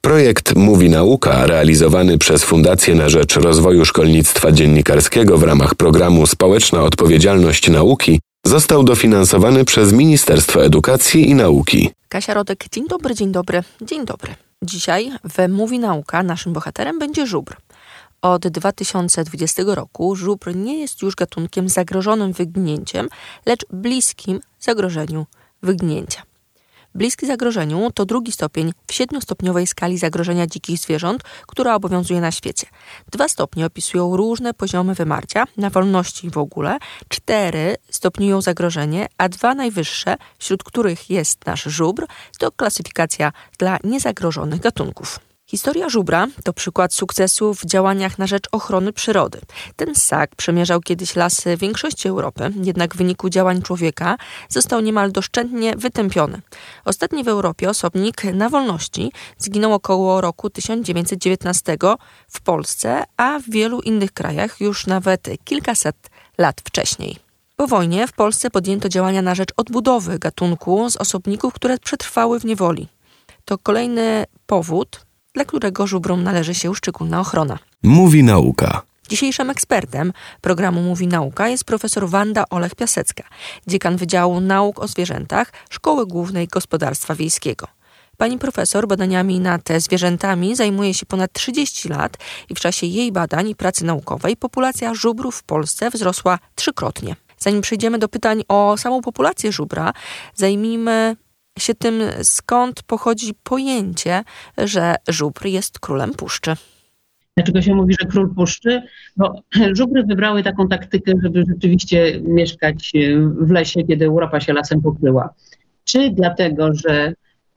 Projekt Mówi Nauka, realizowany przez Fundację na rzecz Rozwoju Szkolnictwa Dziennikarskiego w ramach programu Społeczna Odpowiedzialność Nauki, został dofinansowany przez Ministerstwo Edukacji i Nauki. Kasia Rodek, dzień dobry, dzień dobry, dzień dobry. Dzisiaj w Mówi Nauka naszym bohaterem będzie żubr. Od 2020 roku żubr nie jest już gatunkiem zagrożonym wyginięciem, lecz bliskim zagrożeniu wyginięcia. Bliski zagrożeniu to 2 stopień w 7-stopniowej skali zagrożenia dzikich zwierząt, która obowiązuje na świecie. 2 stopnie opisują różne poziomy wymarcia, na wolności w ogóle, 4 stopniują zagrożenie, a 2 najwyższe, wśród których jest nasz żubr, to klasyfikacja dla niezagrożonych gatunków. Historia żubra to przykład sukcesu w działaniach na rzecz ochrony przyrody. Ten ssak przemierzał kiedyś lasy większości Europy, jednak w wyniku działań człowieka został niemal doszczętnie wytępiony. Ostatni w Europie osobnik na wolności zginął około roku 1919 w Polsce, a w wielu innych krajach już nawet kilkaset lat wcześniej. Po wojnie w Polsce podjęto działania na rzecz odbudowy gatunku z osobników, które przetrwały w niewoli. To kolejny powód, dla którego żubrom należy się szczególna ochrona. Mówi Nauka. Dzisiejszym ekspertem programu Mówi Nauka jest profesor Wanda Olech-Piasecka, dziekan Wydziału Nauk o Zwierzętach Szkoły Głównej Gospodarstwa Wiejskiego. Pani profesor badaniami nad zwierzętami zajmuje się ponad 30 lat i w czasie jej badań i pracy naukowej populacja żubrów w Polsce wzrosła 3-krotnie. Zanim przejdziemy do pytań o samą populację żubra, zajmijmy się tym, skąd pochodzi pojęcie, że żubr jest królem puszczy. Dlaczego się mówi, że król puszczy? Bo żubry wybrały taką taktykę, żeby rzeczywiście mieszkać w lesie, kiedy Europa się lasem pokryła. Czy dlatego, że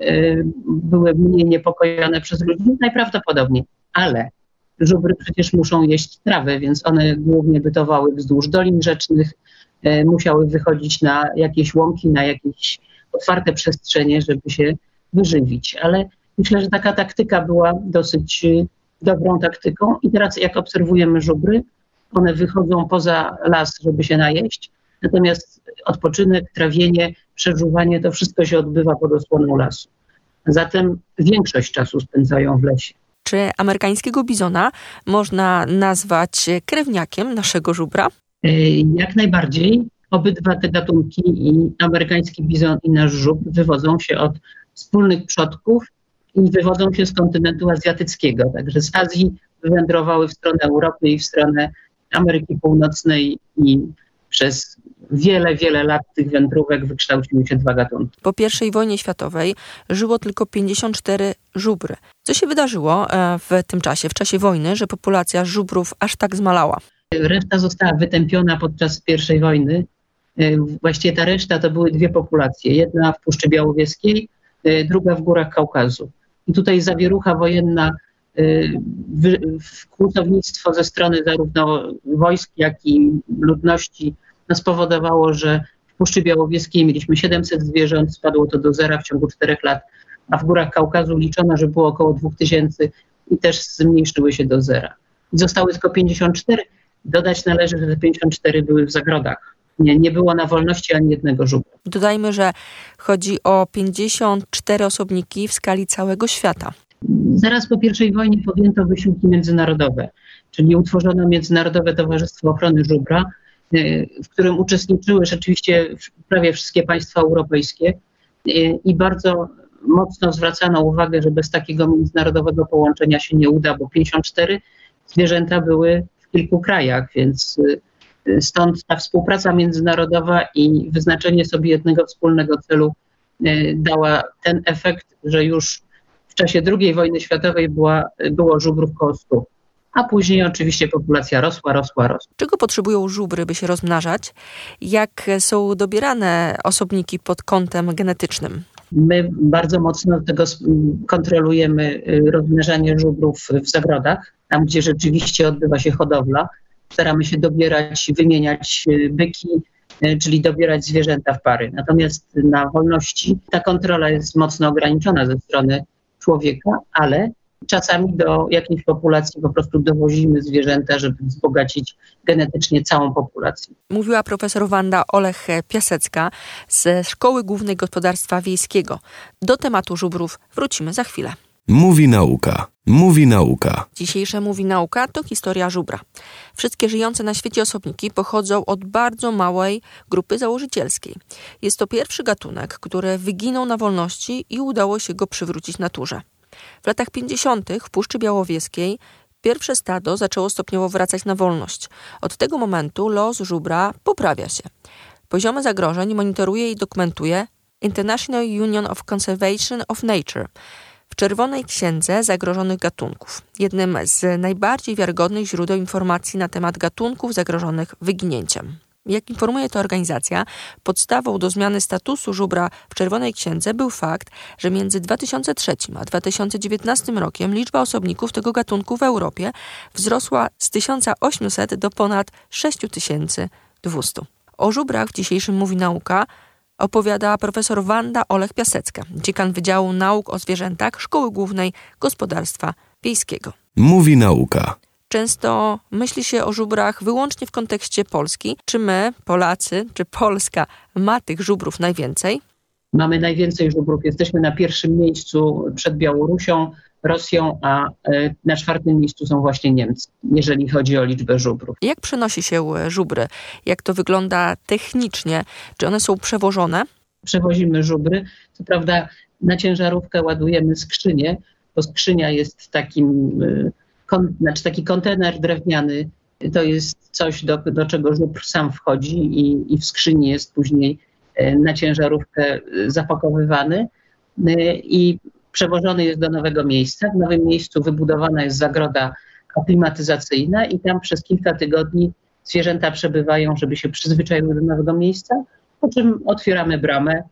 były mniej niepokojone przez ludzi? Najprawdopodobniej, ale żubry przecież muszą jeść trawę, więc one głównie bytowały wzdłuż dolin rzecznych, musiały wychodzić na jakieś łąki, na jakieś otwarte przestrzenie, żeby się wyżywić. Ale myślę, że taka taktyka była dosyć dobrą taktyką i teraz jak obserwujemy żubry, one wychodzą poza las, żeby się najeść, natomiast odpoczynek, trawienie, przeżuwanie, to wszystko się odbywa pod osłoną lasu. Zatem większość czasu spędzają w lesie. Czy amerykańskiego bizona można nazwać krewniakiem naszego żubra? Jak najbardziej. Obydwa te gatunki, i amerykański bizon i nasz żubr, wywodzą się od wspólnych przodków i wywodzą się z kontynentu azjatyckiego. Także z Azji wywędrowały w stronę Europy i w stronę Ameryki Północnej i przez wiele, wiele lat tych wędrówek wykształciły się 2 gatunki. Po I wojnie światowej żyło tylko 54 żubry. Co się wydarzyło w tym czasie, w czasie wojny, że populacja żubrów aż tak zmalała? Reszta została wytępiona podczas I wojny. Właściwie ta reszta to były 2 populacje. Jedna w Puszczy Białowieskiej, druga w górach Kaukazu. I tutaj zawierucha wojenna, kłusownictwo ze strony zarówno wojsk, jak i ludności spowodowało, że w Puszczy Białowieskiej mieliśmy 700 zwierząt, spadło to do 0 w ciągu 4 lat, a w górach Kaukazu liczono, że było około 2000 i też zmniejszyły się do 0. I zostały tylko 54. Dodać należy, że te 54 były w zagrodach. Nie było na wolności ani jednego żubra. Dodajmy, że chodzi o 54 osobniki w skali całego świata. Zaraz po I wojnie podjęto wysiłki międzynarodowe, czyli utworzono Międzynarodowe Towarzystwo Ochrony Żubra, w którym uczestniczyły rzeczywiście prawie wszystkie państwa europejskie i bardzo mocno zwracano uwagę, że bez takiego międzynarodowego połączenia się nie uda, bo 54 zwierzęta były w kilku krajach, więc stąd ta współpraca międzynarodowa i wyznaczenie sobie jednego wspólnego celu dała ten efekt, że już w czasie II wojny światowej było żubrów koło 100. A później oczywiście populacja rosła. Czego potrzebują żubry, by się rozmnażać? Jak są dobierane osobniki pod kątem genetycznym? My bardzo mocno tego kontrolujemy rozmnażanie żubrów w zagrodach, tam gdzie rzeczywiście odbywa się hodowla. Staramy się dobierać, wymieniać byki, czyli dobierać zwierzęta w pary. Natomiast na wolności ta kontrola jest mocno ograniczona ze strony człowieka, ale czasami do jakiejś populacji po prostu dowozimy zwierzęta, żeby wzbogacić genetycznie całą populację. Mówiła profesor Wanda Olech-Piasecka ze Szkoły Głównej Gospodarstwa Wiejskiego. Do tematu żubrów wrócimy za chwilę. Mówi nauka. Mówi nauka. Dzisiejsze Mówi Nauka to historia żubra. Wszystkie żyjące na świecie osobniki pochodzą od bardzo małej grupy założycielskiej. Jest to pierwszy gatunek, który wyginął na wolności i udało się go przywrócić naturze. W latach 50. w Puszczy Białowieskiej pierwsze stado zaczęło stopniowo wracać na wolność. Od tego momentu los żubra poprawia się. Poziomy zagrożeń monitoruje i dokumentuje International Union of Conservation of Nature w Czerwonej Księdze Zagrożonych Gatunków, jednym z najbardziej wiarygodnych źródeł informacji na temat gatunków zagrożonych wyginięciem. Jak informuje ta organizacja, podstawą do zmiany statusu żubra w Czerwonej Księdze był fakt, że między 2003 a 2019 rokiem liczba osobników tego gatunku w Europie wzrosła z 1800 do ponad 6200. O żubrach w dzisiejszym Mówi Nauka opowiada profesor Wanda Olech-Piasecka, dziekan Wydziału Nauk o Zwierzętach Szkoły Głównej Gospodarstwa Wiejskiego. Mówi nauka. Często myśli się o żubrach wyłącznie w kontekście Polski. Czy my, Polacy, czy Polska ma tych żubrów najwięcej? Mamy najwięcej żubrów. Jesteśmy na pierwszym miejscu przed Białorusią, Rosją, a na czwartym miejscu są właśnie Niemcy, jeżeli chodzi o liczbę żubrów. Jak przenosi się żubry? Jak to wygląda technicznie? Czy one są przewożone? Przewozimy żubry. Co prawda na ciężarówkę ładujemy skrzynię, bo skrzynia jest taki kontener drewniany. To jest coś, do czego żubr sam wchodzi i w skrzyni jest później na ciężarówkę zapakowywany i przewożony jest do nowego miejsca. W nowym miejscu wybudowana jest zagroda aklimatyzacyjna i tam przez kilka tygodni zwierzęta przebywają, żeby się przyzwyczaiły do nowego miejsca, po czym otwieramy bramę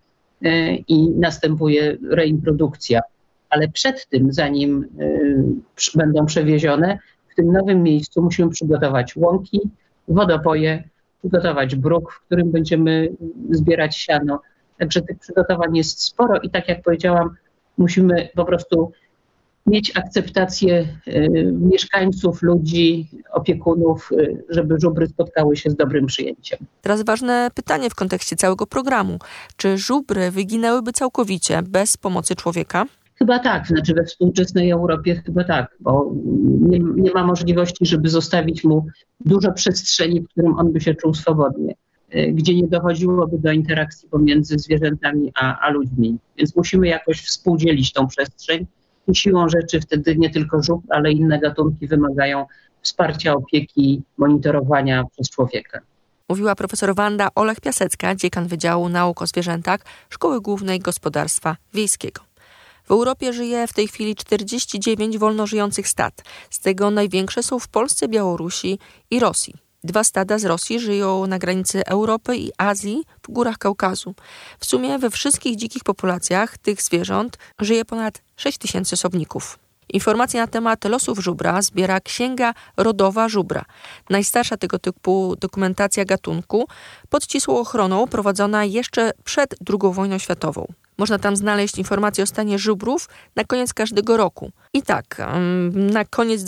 i następuje reintrodukcja. Ale przed tym, zanim będą przewiezione, w tym nowym miejscu musimy przygotować łąki, wodopoje, przygotować bruk, w którym będziemy zbierać siano. Także tych przygotowań jest sporo i tak jak powiedziałam, musimy po prostu mieć akceptację mieszkańców, ludzi, opiekunów, żeby żubry spotkały się z dobrym przyjęciem. Teraz ważne pytanie w kontekście całego programu. Czy żubry wyginęłyby całkowicie bez pomocy człowieka? Chyba tak, znaczy we współczesnej Europie chyba tak, bo nie ma możliwości, żeby zostawić mu dużo przestrzeni, w którym on by się czuł swobodnie, gdzie nie dochodziłoby do interakcji pomiędzy zwierzętami a ludźmi. Więc musimy jakoś współdzielić tą przestrzeń i siłą rzeczy wtedy nie tylko żubr, ale inne gatunki wymagają wsparcia, opieki, monitorowania przez człowieka. Mówiła profesor Wanda Olech-Piasecka, dziekan Wydziału Nauk o Zwierzętach Szkoły Głównej Gospodarstwa Wiejskiego. W Europie żyje w tej chwili 49 wolno żyjących stad. Z tego największe są w Polsce, Białorusi i Rosji. 2 stada z Rosji żyją na granicy Europy i Azji w górach Kaukazu. W sumie we wszystkich dzikich populacjach tych zwierząt żyje ponad 6 000 osobników. Informacje na temat losów żubra zbiera Księga Rodowa Żubra. Najstarsza tego typu dokumentacja gatunku pod ścisłą ochroną prowadzona jeszcze przed II wojną światową. Można tam znaleźć informacje o stanie żubrów na koniec każdego roku. I tak, na koniec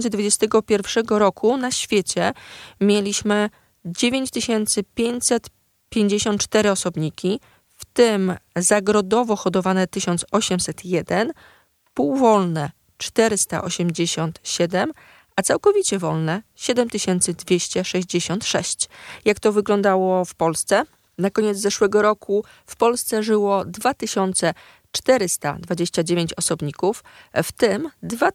2021 roku na świecie mieliśmy 9554 osobniki, w tym zagrodowo hodowane 1801, półwolne 487, a całkowicie wolne 7266. Jak to wyglądało w Polsce? Na koniec zeszłego roku w Polsce żyło 2429 osobników, w tym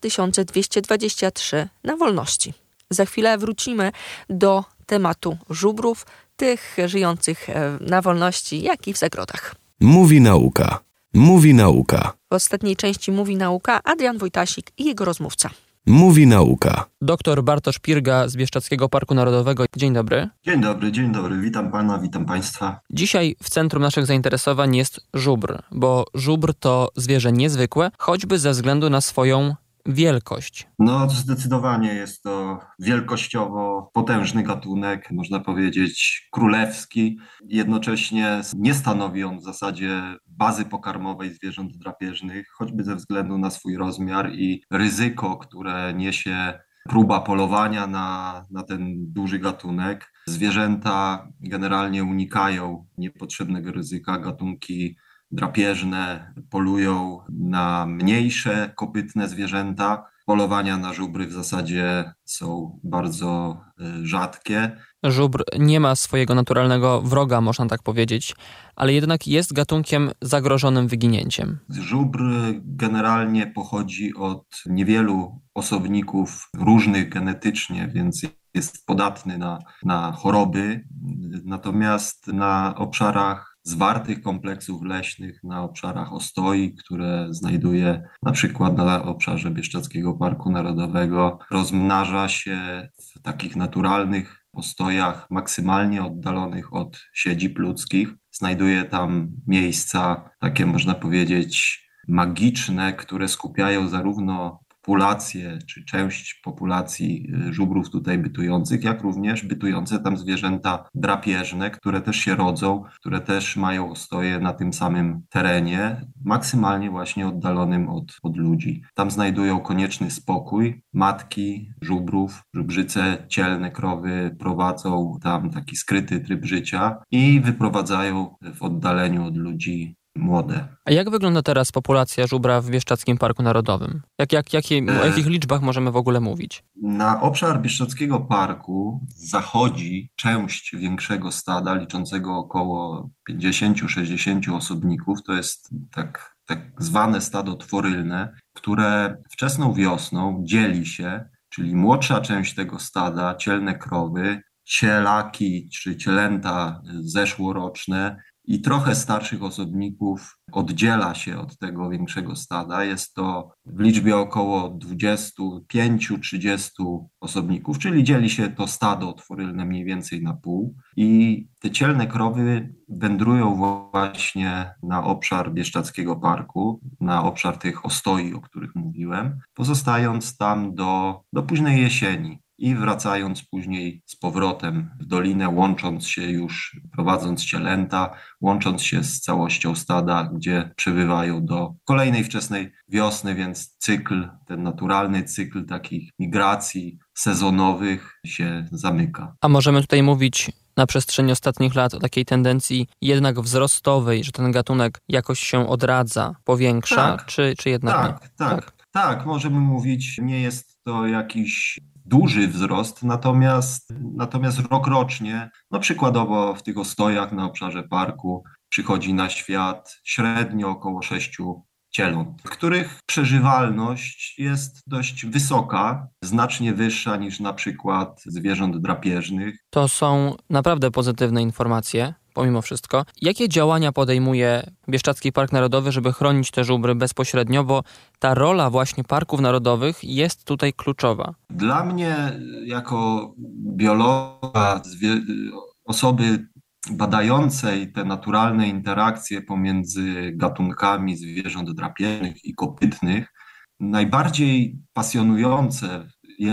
2223 na wolności. Za chwilę wrócimy do tematu żubrów, tych żyjących na wolności, jak i w zagrodach. Mówi nauka. Mówi nauka. W ostatniej części Mówi Nauka Adrian Wojtasik i jego rozmówca. Mówi nauka. Doktor Bartosz Pirga z Bieszczadzkiego Parku Narodowego. Dzień dobry. Dzień dobry. Witam pana, witam państwa. Dzisiaj w centrum naszych zainteresowań jest żubr, bo żubr to zwierzę niezwykłe, choćby ze względu na swoją wielkość. No zdecydowanie jest to wielkościowo potężny gatunek, można powiedzieć królewski. Jednocześnie nie stanowi on w zasadzie bazy pokarmowej zwierząt drapieżnych, choćby ze względu na swój rozmiar i ryzyko, które niesie próba polowania na ten duży gatunek. Zwierzęta generalnie unikają niepotrzebnego ryzyka. Gatunki drapieżne, polują na mniejsze kopytne zwierzęta. Polowania na żubry w zasadzie są bardzo rzadkie. Żubr nie ma swojego naturalnego wroga, można tak powiedzieć, ale jednak jest gatunkiem zagrożonym wyginięciem. Żubr generalnie pochodzi od niewielu osobników różnych genetycznie, więc jest podatny na choroby. Natomiast na obszarach zwartych kompleksów leśnych, na obszarach ostoi, które znajduje na przykład na obszarze Bieszczadzkiego Parku Narodowego, rozmnaża się w takich naturalnych postojach maksymalnie oddalonych od siedzib ludzkich. Znajduje tam miejsca takie, można powiedzieć, magiczne, które skupiają zarówno populację, czy część populacji żubrów tutaj bytujących, jak również bytujące tam zwierzęta drapieżne, które też się rodzą, które też mają ostoje na tym samym terenie, maksymalnie właśnie oddalonym od ludzi. Tam znajdują konieczny spokój. Matki żubrów, żubrzyce, cielne krowy prowadzą tam taki skryty tryb życia i wyprowadzają w oddaleniu od ludzi młode. A jak wygląda teraz populacja żubra w Bieszczadzkim Parku Narodowym? O jakich liczbach możemy w ogóle mówić? Na obszar Bieszczadzkiego Parku zachodzi część większego stada liczącego około 50-60 osobników. To jest tak zwane stado tworylne, które wczesną wiosną dzieli się, czyli młodsza część tego stada, cielne krowy, cielaki czy cielęta zeszłoroczne i trochę starszych osobników oddziela się od tego większego stada. Jest to w liczbie około 25-30 osobników, czyli dzieli się to stado tworylne mniej więcej na pół. I te cielne krowy wędrują właśnie na obszar Bieszczadzkiego Parku, na obszar tych ostoi, o których mówiłem, pozostając tam do późnej jesieni. I wracając później z powrotem w dolinę, łącząc się już, prowadząc cielęta, łącząc się z całością stada, gdzie przybywają do kolejnej wczesnej wiosny, więc ten naturalny cykl takich migracji sezonowych się zamyka. A możemy tutaj mówić na przestrzeni ostatnich lat o takiej tendencji jednak wzrostowej, że ten gatunek jakoś się odradza, powiększa, czy jednak nie? Tak, możemy mówić, nie jest to jakiś duży wzrost, natomiast rokrocznie, przykładowo w tych ostojach na obszarze parku przychodzi na świat średnio około 6 cieląt, których przeżywalność jest dość wysoka, znacznie wyższa niż na przykład zwierząt drapieżnych. To są naprawdę pozytywne informacje. Pomimo wszystko. Jakie działania podejmuje Bieszczadzki Park Narodowy, żeby chronić te żubry bezpośrednio, bo ta rola właśnie parków narodowych jest tutaj kluczowa? Dla mnie jako biologa, osoby badającej te naturalne interakcje pomiędzy gatunkami zwierząt drapieżnych i kopytnych, najbardziej pasjonujące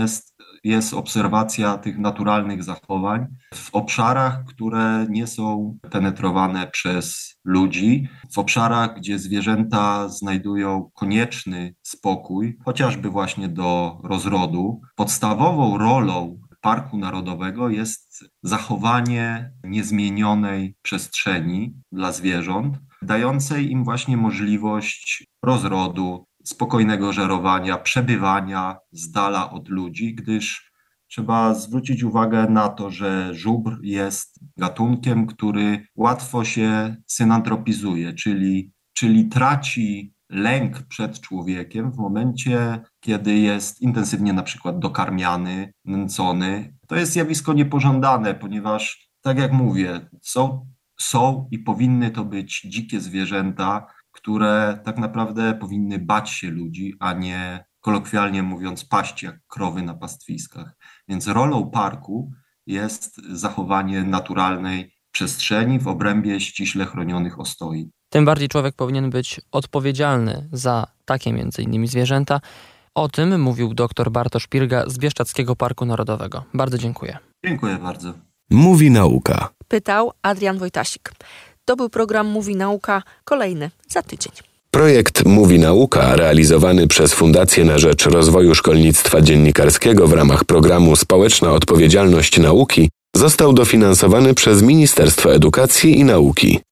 jest obserwacja tych naturalnych zachowań w obszarach, które nie są penetrowane przez ludzi, w obszarach, gdzie zwierzęta znajdują konieczny spokój, chociażby właśnie do rozrodu. Podstawową rolą Parku Narodowego jest zachowanie niezmienionej przestrzeni dla zwierząt, dającej im właśnie możliwość rozrodu, spokojnego żerowania, przebywania z dala od ludzi, gdyż trzeba zwrócić uwagę na to, że żubr jest gatunkiem, który łatwo się synantropizuje, czyli traci lęk przed człowiekiem w momencie, kiedy jest intensywnie na przykład dokarmiany, nęcony. To jest zjawisko niepożądane, ponieważ, tak jak mówię, są i powinny to być dzikie zwierzęta, które tak naprawdę powinny bać się ludzi, a nie, kolokwialnie mówiąc, paść jak krowy na pastwiskach. Więc rolą parku jest zachowanie naturalnej przestrzeni w obrębie ściśle chronionych ostoi. Tym bardziej człowiek powinien być odpowiedzialny za takie między innymi zwierzęta. O tym mówił dr Bartosz Pirga z Bieszczadzkiego Parku Narodowego. Bardzo dziękuję. Dziękuję bardzo. Mówi Nauka. Pytał Adrian Wojtasik. To był program Mówi Nauka, kolejny za tydzień. Projekt Mówi Nauka, realizowany przez Fundację na rzecz Rozwoju Szkolnictwa Dziennikarskiego w ramach programu Społeczna Odpowiedzialność Nauki, został dofinansowany przez Ministerstwo Edukacji i Nauki.